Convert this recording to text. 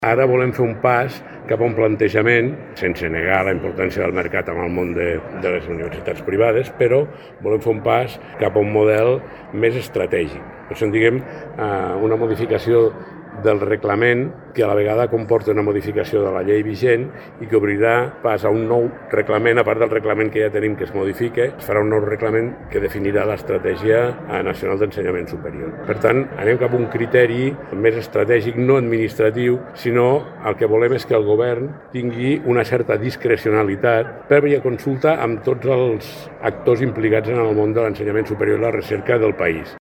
Ara volem fer un pas cap a un plantejament, sense negar la importància del mercat en el món de les universitats privades, però volem fer un pas cap a un model més estratègic. Per això en diguem una modificació del reglament que a la vegada comporta una modificació de la llei vigent i que obrirà pas a un nou reglament, a part del reglament que ja tenim que es modifica, es farà un nou reglament que definirà l'estratègia nacional d'ensenyament superior. Per tant, anem cap a un criteri més estratègic, no administratiu, sinó el que volem és que el govern tingui una certa discrecionalitat prèvia consulta amb tots els actors implicats en el món de l'ensenyament superior i la recerca del país.